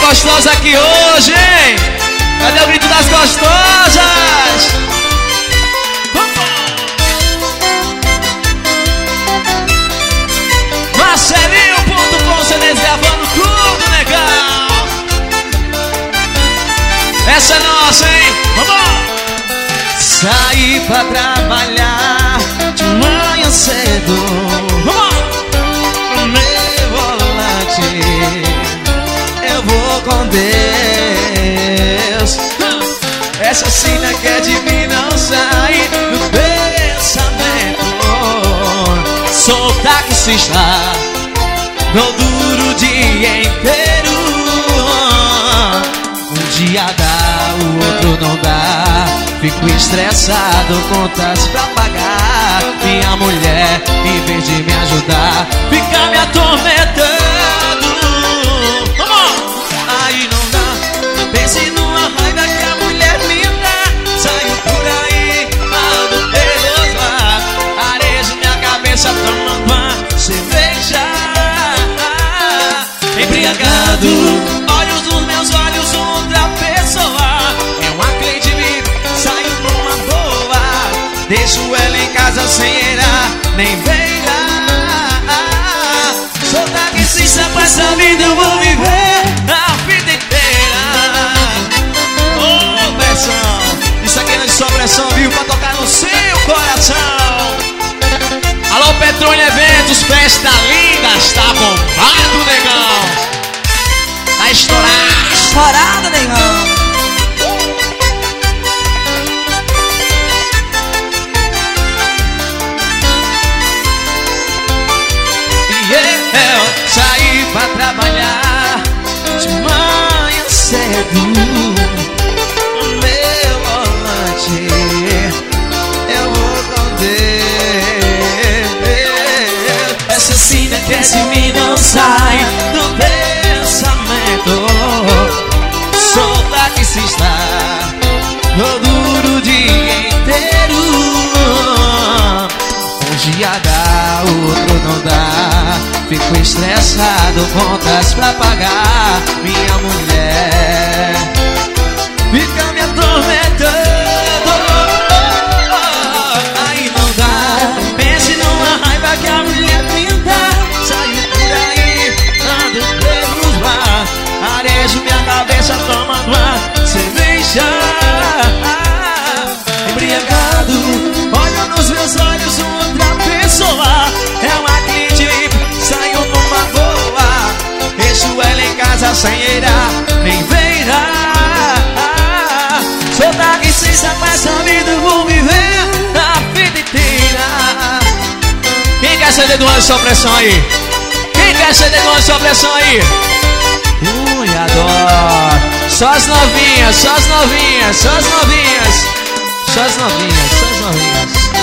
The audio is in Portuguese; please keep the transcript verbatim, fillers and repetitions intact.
gostosa aqui hoje, hein? Cadê o grito das gostosas? Marcelinho ponto com C Ds gravando tudo legal. Essa é nossa, hein? Vamos! Saí pra trabalhar de manhã cedo. Vamos! Meu volante, eu vou com Deus. Essa cena que é de mim não sai do pensamento. Sou taxista, dou duro o dia inteiro. Um dia dá, o outro não dá. Fico estressado, contas pra pagar. Minha mulher, em vez de me ajudar, fica me atormentando. Aí não dá, pense numa raiva que a mulher me dá. Saio por aí, ando pelos mar, arejo minha cabeça tomando uma cerveja. Embriagado, olhos nos meus olhos, outra pessoa. É uma cliente VIP, saio numa boa. Deixo ela em casa sem era, nem beira. Sou taxista, pra essa vida eu vou viver a vida inteira. Ô, oh, pressão, isso aqui não é só pressão, viu? Pra tocar no seu coração. Alô, Petrônio Eventos, festa linda, está bombado, negão. Tá estourado. Estourado, negão. Eu saí pra trabalhar de manhã cedo. Meu volante, eu vou com Deus. Essa cena que é de mim não sai do pensamento. Sou taxista, dou duro o dia inteiro. Um dia dá, o outro não dá. Fico estressado, contas pra pagar. Minha mulher fica me atormentando. Aí não dá, pense numa raiva que a mulher me dá. Saio por aí, ando pelos bar, arejo minha cabeça tomando uma cerveja. Embriagado, olho nos meus olhos, outra pessoa. É uma cliente, saio numa boa. Deixo ela em casa sem eirar, nem beira. Sou taxista, com essa vida eu vou viver a vida inteira. Quem quer C D do Anjo Sob Pressão aí? Quem quer C D do Anjo Sob Pressão aí? Ui, adoro. Só as novinhas, só as novinhas, só as novinhas. Só as novinhas, só as novinhas.